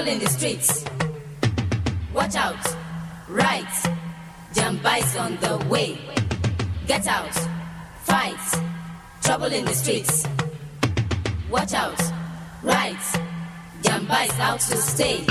trouble in the streets. Watch out, right, Jamba is on the way. Get out, fight, trouble in the streets. Watch out, right, Jamba is out to stay.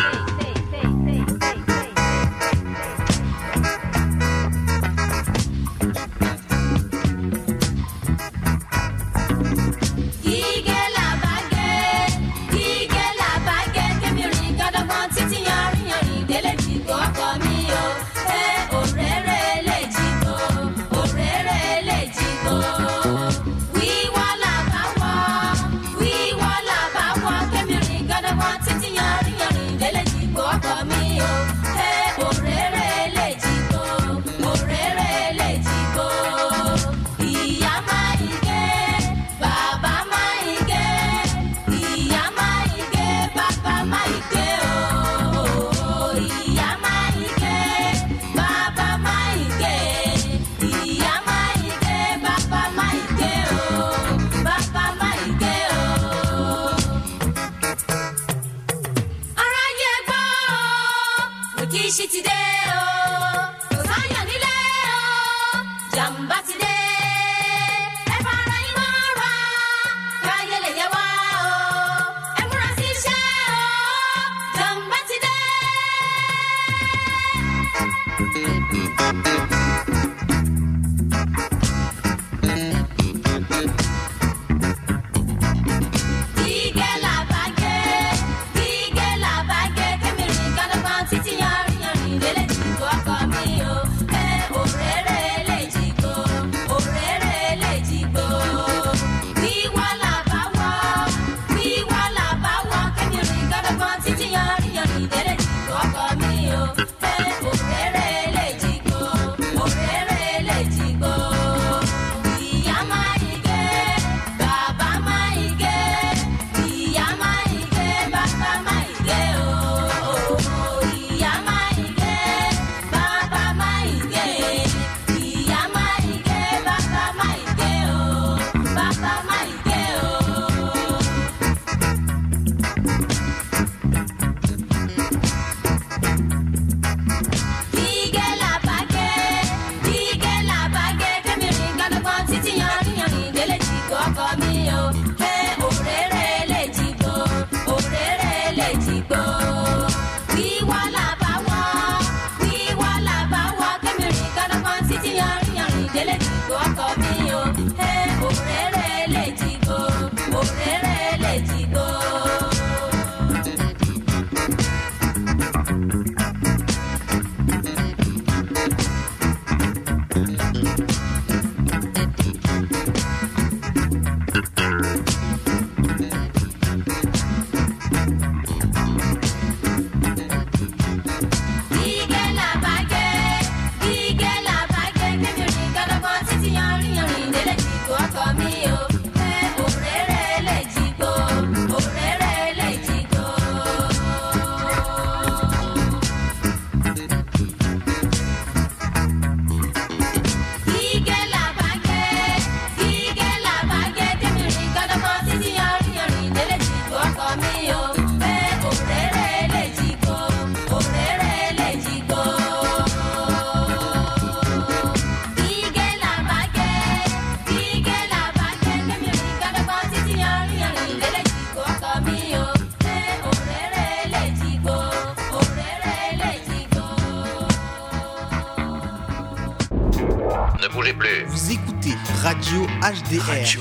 Vous écoutez Radio HDR. Radio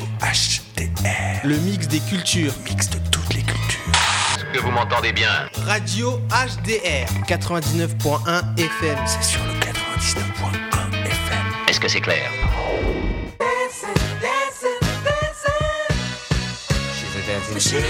HDR. Le mix des cultures. Le mix de toutes les cultures. Est-ce que vous m'entendez bien? Radio HDR 99.1 FM. C'est sur le 99.1 FM. Est-ce que c'est clair? She's a dancing machine.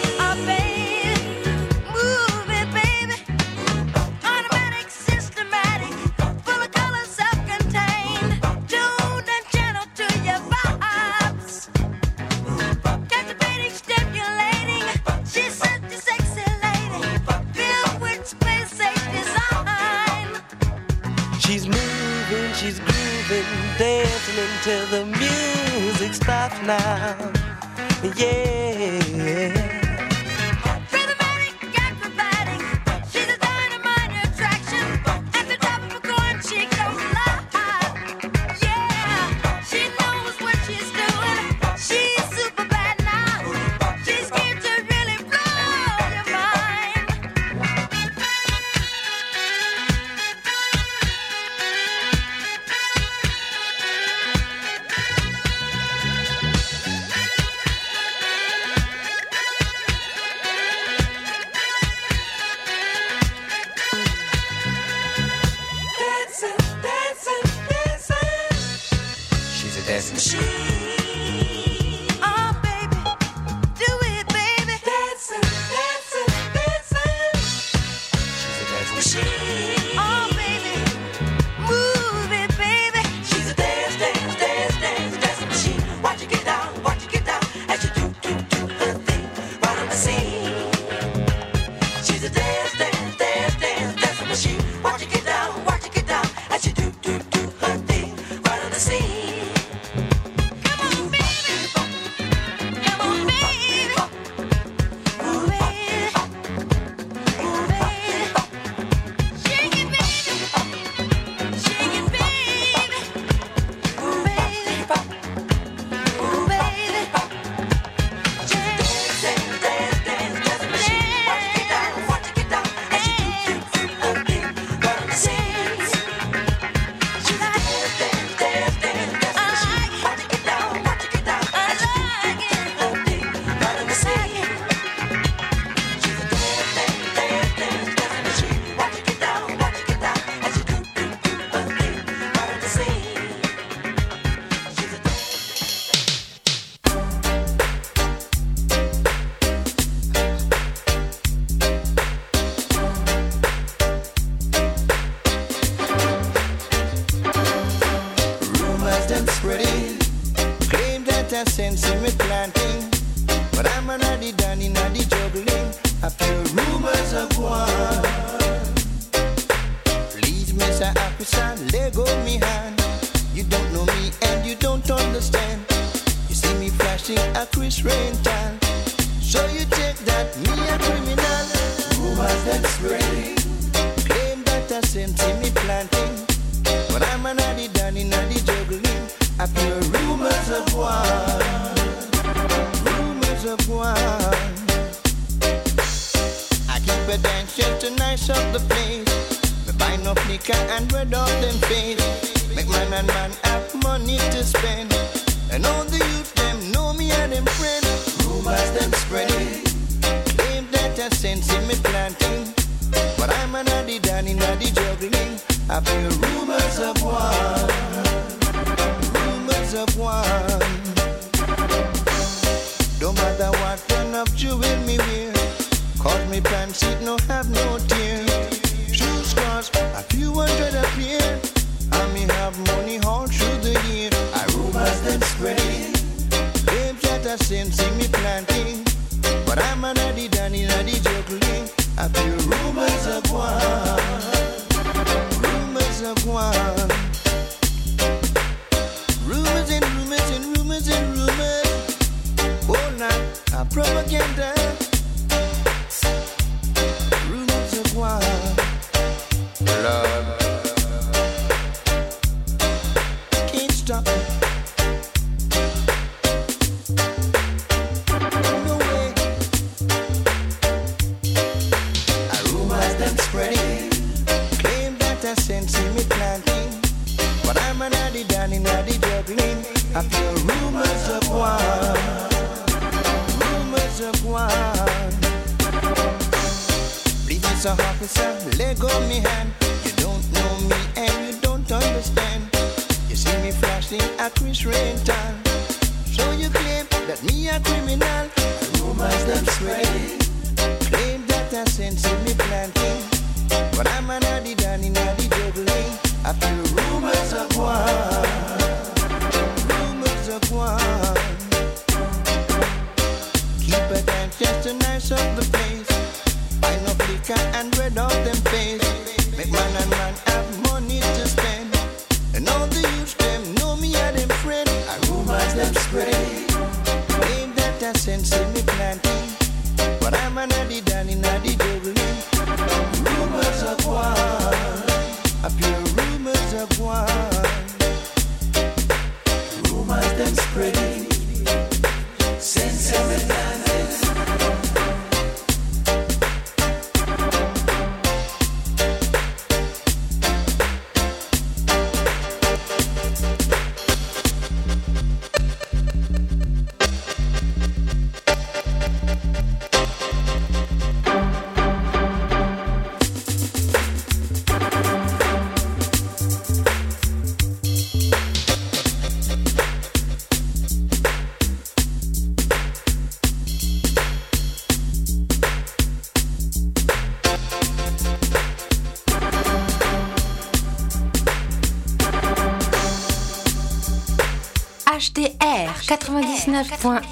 Till the music stops now, yeah. Rhythmatic, acrobatic, dance machine. Oh, baby, do it, baby. Dancing, dancing, dancing. She's a dance machine. Oh, baby, move it, baby. She's a dance, dance, dance, dance, dance machine. Watch it get down as you do her thing right on the scene. She's a dance, dance, dance, dance, dance machine. Watch it get down as you do her thing right on the scene. Come on, baby. Come on, baby. Move it. Move it. Shake it, baby. Shake it, baby. Move it. Move it. Dance, dance, dance, dance, dance machine. Watch it get down as you do her thing right on the scene. She's a dance, dance, dance, dance, dance machine. Watch it get down as you do her thing right on the scene. She's a dance, dance, dance, dance, dance machine. Watch it get down as you do her thing right on the scene. She's a Rumors them spreading, claim that I sense in me planting, but I'm an addy done in the juggling. I feel rumors of one. Please, Mr. Officer, let go me hand. You don't know me and you don't understand. You see me flashing a Chris Rental, so you take that me a criminal. Rumors them spreading, claim that I sense in me planting, but I'm an addy done in the juggling. I feel rumors of one. Rumors of one. I keep a dance just to nice up the place. Me buy no liquor and red off them face. Make man and man have money to spend. And all the youth them know me and them friend. Rumors them spreading, claim that I sense in me planting, but I'm an addy done in the juggling. I feel rumors of one. Rumors of one. Don't matter what kind of jewel me wear, cause me pants it no have no tear. Shoes cost a few hundred a pair, and me have money all through the year. I rumors them spreading, claims that I sense in me planting, but I'm an addy done in the juggling. I feel rumors of one. Rumors of one. Rumors and rumors and rumors and rumors. Oh, now a propaganda. Rumors of one. Love. Can't stop. No way. Rumors them spreading, claim that I sense in me planting, but I'm an addy done in the juggling. I feel rumors of one. Rumors of one. Please, Mr. Officer, let go me hand. You don't know me and you don't understand. You see me flashing a Chris Rental, so you claim that me a criminal. Rumors them spreading, claim that I sense in me planting, but I'm an addy done in the juggling. I feel rumors of one. Rumors of one. Keep a dance just to nice up the place. Buy no liquor and red off them face. Make man and man have money to spend. And all the youths them know me and them friend. I rumors them spreading, claim that I sense in me planting, but I'm an addy done in the juggling. Rumors of one. I feel rumors of one. Rumors them spreading, sense in me planting. HDR 99.1.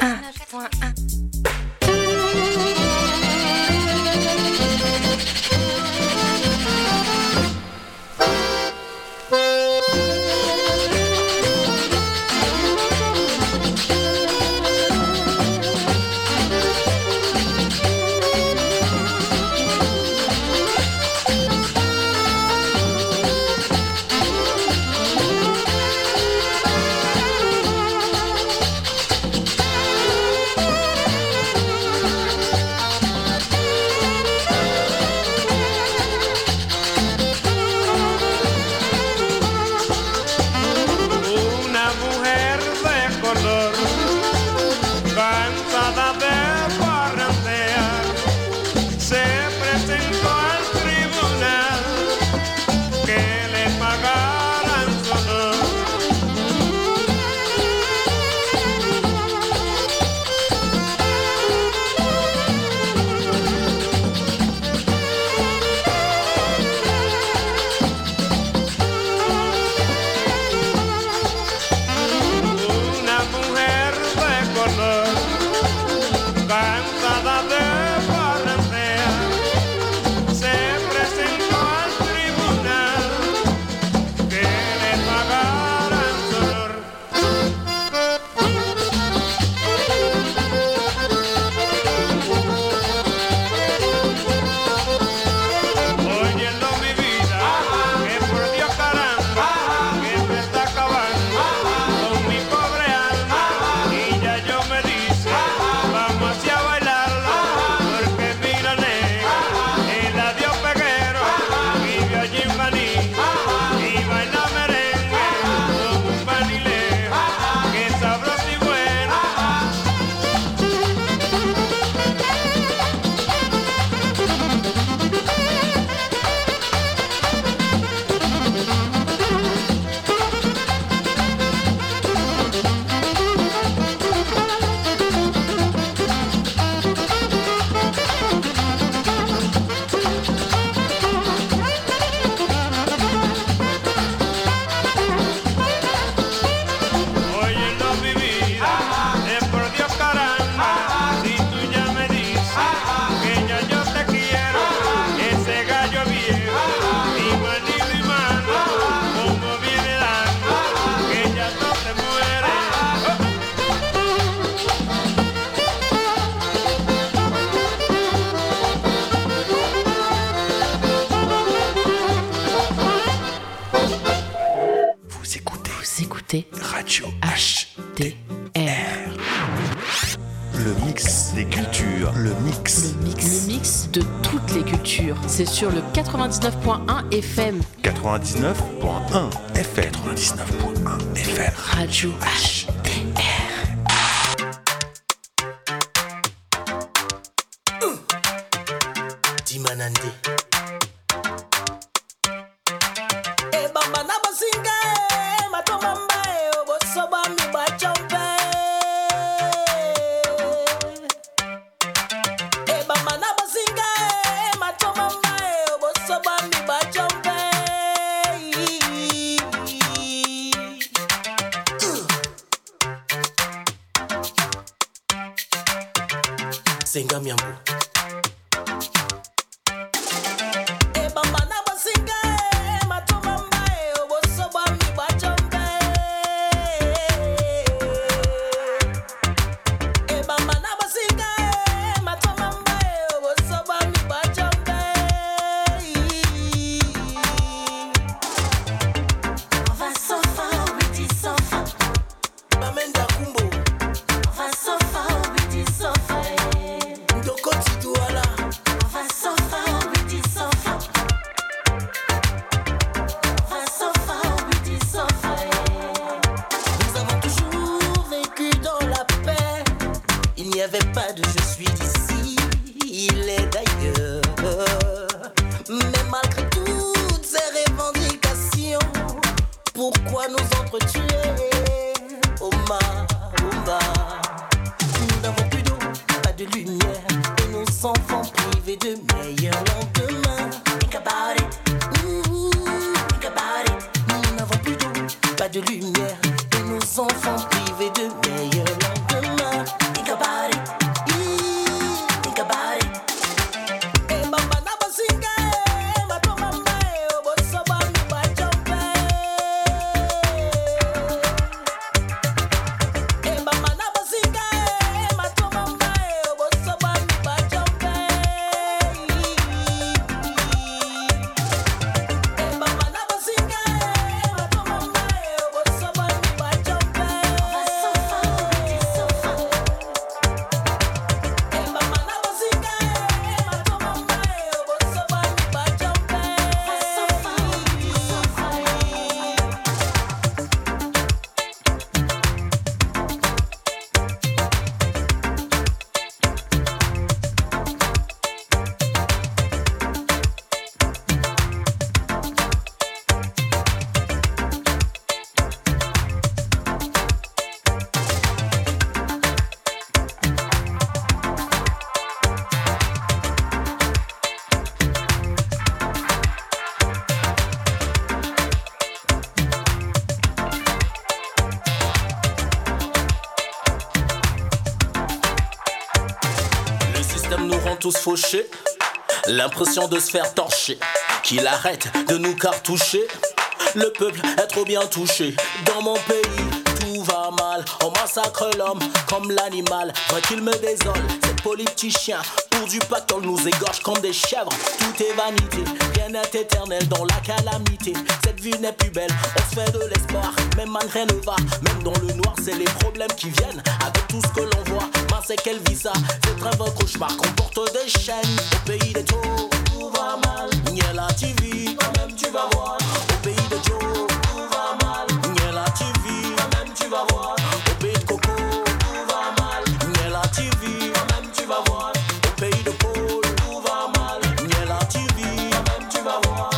Radio HDR. Le mix des cultures. Le mix de toutes les cultures. C'est sur le 99.1 FM. 99.1 FM. 99.1 FM. Radio HDR. Dimanande. Senga miambo. De lumière et nos enfants privés rêver de meilleurs lendemains. Think about it. Think about it. Tous fauchés, l'impression de se faire torcher, qu'il arrête de nous cartoucher. Le peuple est trop bien touché. Dans mon pays, tout va mal. On massacre l'homme comme l'animal. Vrai qu'il me désole, ces politiciens pour du pactole nous égorgent comme des chèvres. Tout est vanité, rien n'est éternel dans la calamité. Cette vie n'est plus belle, on se fait de l'espoir. Même malgré ne va, même dans le noir, c'est les problèmes qui viennent avec tout ce que l'on voit. Mince, c'est qu'elle vit ça, c'est un vrai cauchemar. Comporte des chaînes, au pays des taux, tout va mal. Niais la TV, toi-même tu vas voir. Au pays de Joe, tout va mal. Niais la TV, toi-même tu vas voir. Au pays de Coco, tout va mal. Niais la TV, toi-même tu vas voir. Au pays de Paul, tout va mal. Niais la TV, toi-même tu vas voir.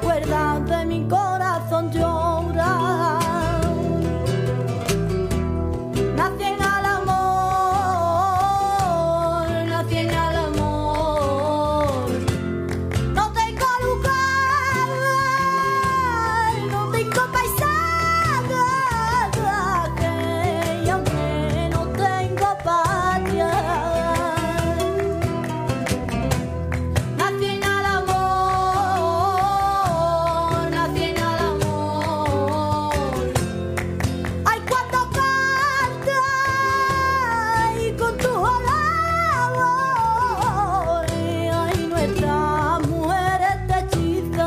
acuerdas de mi corazón llora. Nací en el amor, nací en el amor. No tengo lugar, no tengo paisaje, y aunque no tengo patria. Nací en el amor, nací en el amor. Ay, cuando cantas y con tu olor, ay, nuestra mujer te hechiza.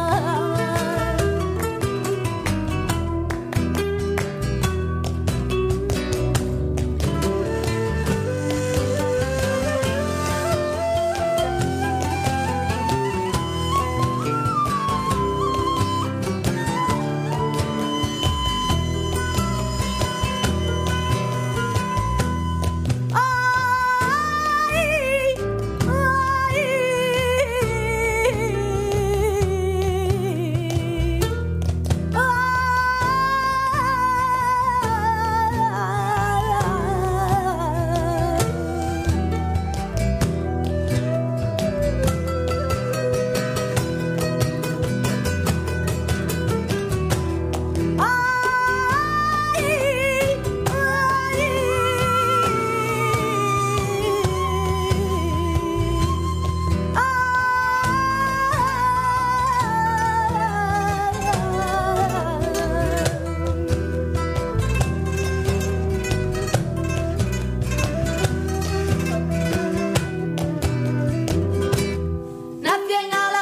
Nací en el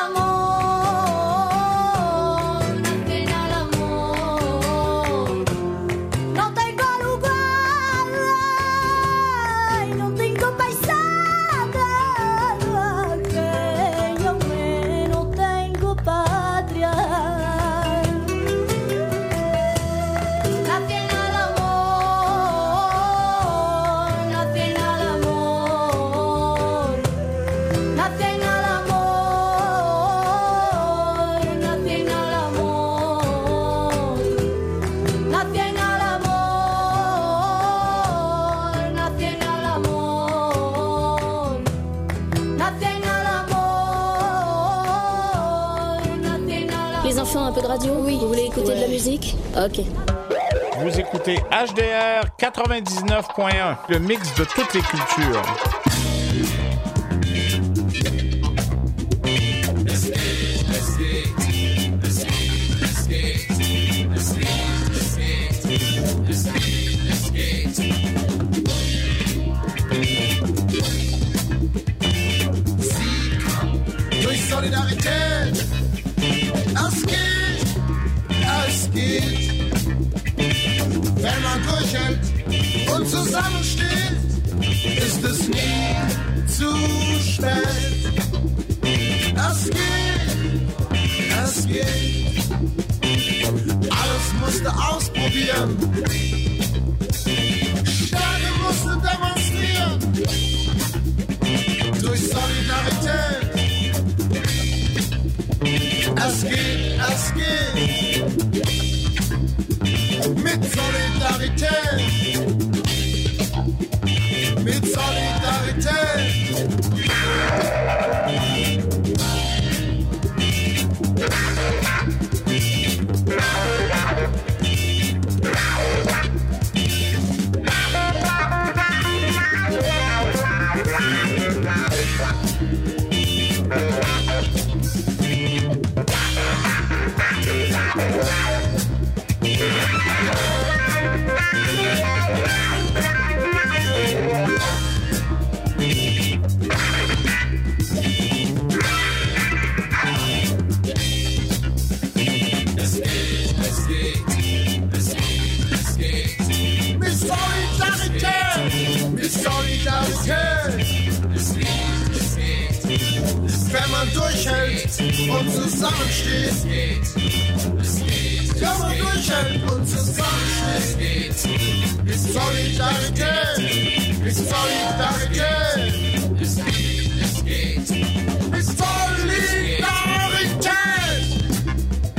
amor, nací en el amor. No tengo lugar, y no tengo paisaje, y aunque no tengo patria. Nací en el amor, nací en el amor. Nací en el amor, nací en el amor. Nací en el amor, nací en el amor. Nací en el amor, nací en el amor. Les enfants, un peu de radio? Oui. Vous voulez écouter de la musique? Ok. Vous écoutez HDR 99.1, le mix de toutes les cultures. Durch Solidarität, es geht, wenn man durchhält und zusammensteht, ist es nie zu spät. Es geht, alles musste ausprobieren, Stärke musste demonstrieren, durch Solidarität. Es geht, mit Solidarität, mit Solidarität. Wenn man durchhält und zusammensteht, wenn man durchhält und zusammensteht, ist Solidarität, ist Solidarität, ist Solidarität.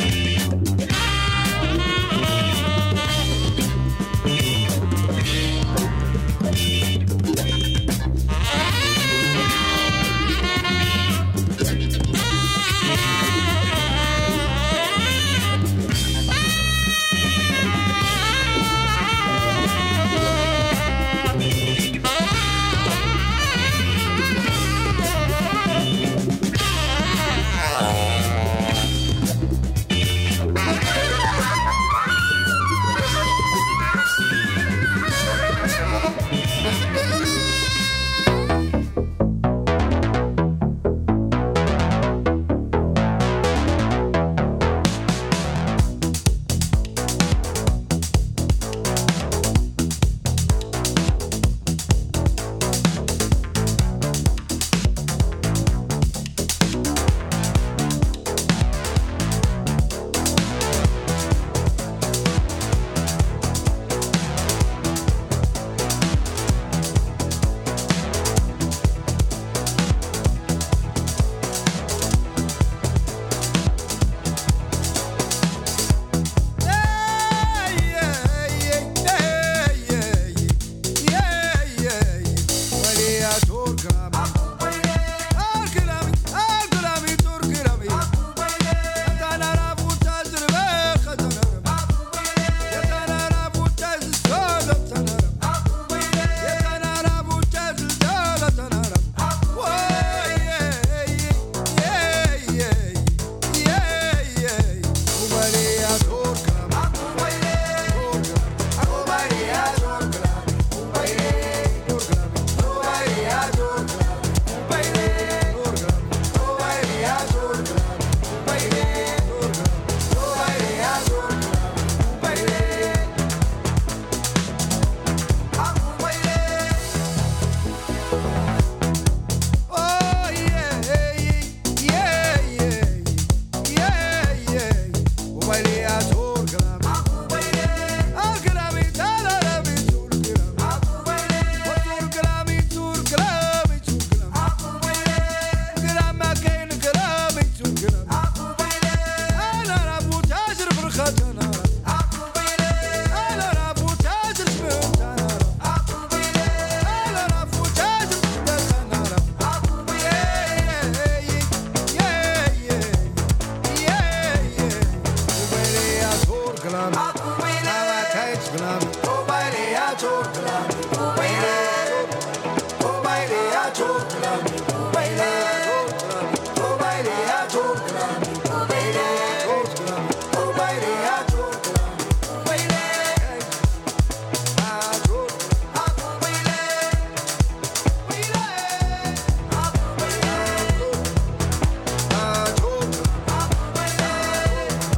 Somebody has